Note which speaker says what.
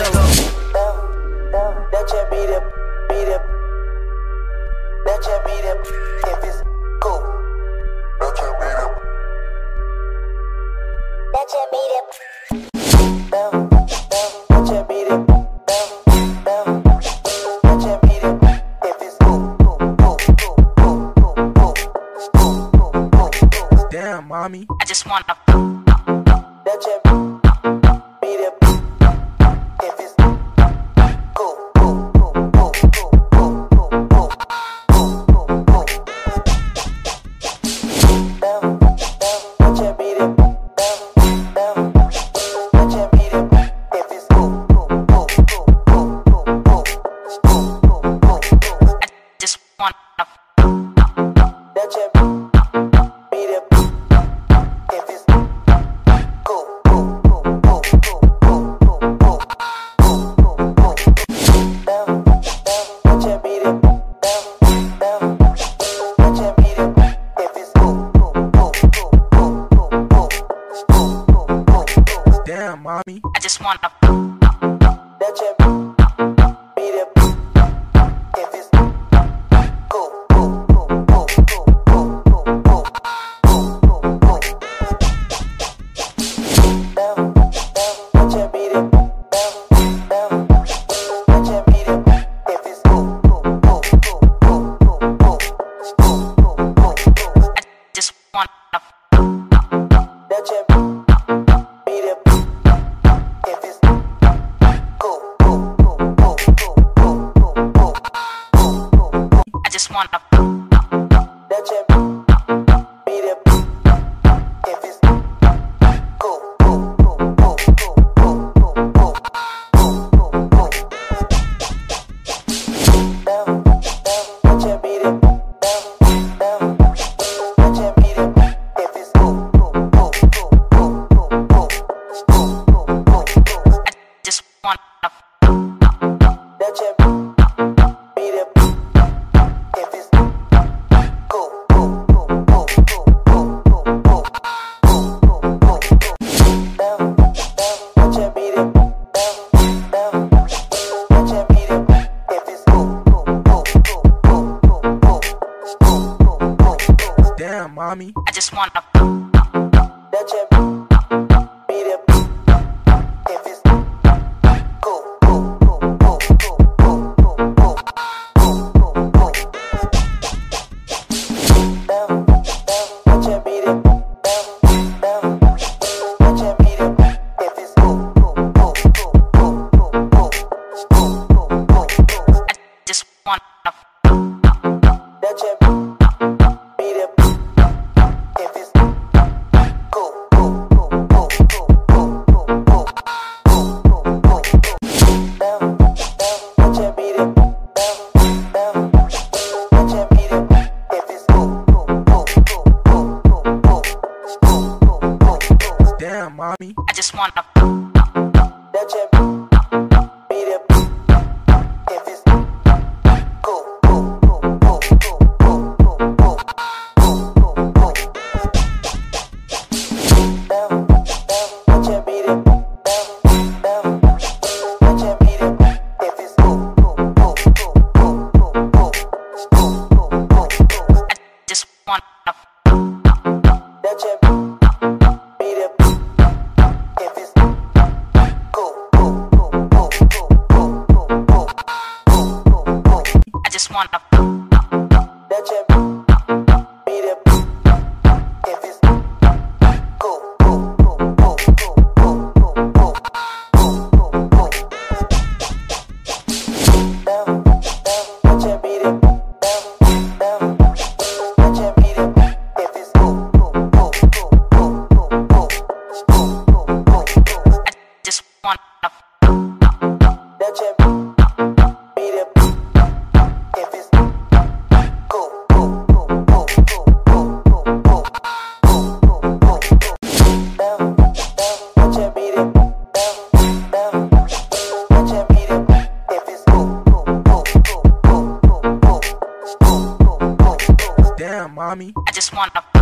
Speaker 1: go. That you beat it, that you beat it, if it's cool. That you beat it, that you beat it, that you beat it, that you beat it, if it's cool.
Speaker 2: Damn, mommy.
Speaker 3: I just wanna.
Speaker 1: That you beat it, if it's cool. That you beat it, that you beat it, if it's cool.
Speaker 3: I just wanna.
Speaker 1: That you beat it, if it's cool. That you beat it, that you beat it, if it's cool.
Speaker 2: Damn, mommy.
Speaker 3: I just wanna.
Speaker 1: That you beat it, if it's cool. That you beat it, that you beat it, if it's cool.
Speaker 3: I just wanna.
Speaker 1: That you beat it, if it's cool.
Speaker 3: I just wanna.
Speaker 1: That you beat it, if it's cool. That you beat it, that you beat it, if it's cool.
Speaker 3: I just wanna.
Speaker 1: That you beat it, if it's cool. That you beat it, that you beat it, if it's cool.
Speaker 2: Damn, mommy.
Speaker 3: I just wanna.
Speaker 1: That you beat it, if it's cool. That you beat it, that you beat it, if it's cool.
Speaker 3: I just wanna.
Speaker 1: That you beat it, if it's cool. That you beat it, that you beat it, if it's cool.
Speaker 2: Damn, mommy.
Speaker 3: I just wanna.
Speaker 1: That you beat it, if it's cool. That you beat it, that you beat it, if it's cool.
Speaker 3: I just wanna.
Speaker 1: That you beat it, if it's cool.
Speaker 3: I just wanna.
Speaker 1: That you beat it, if it's cool. That you beat it, that you beat it, if it's
Speaker 3: I just wanna.
Speaker 1: that you beat it, if it's
Speaker 2: Damn, mommy.
Speaker 3: I just wanna.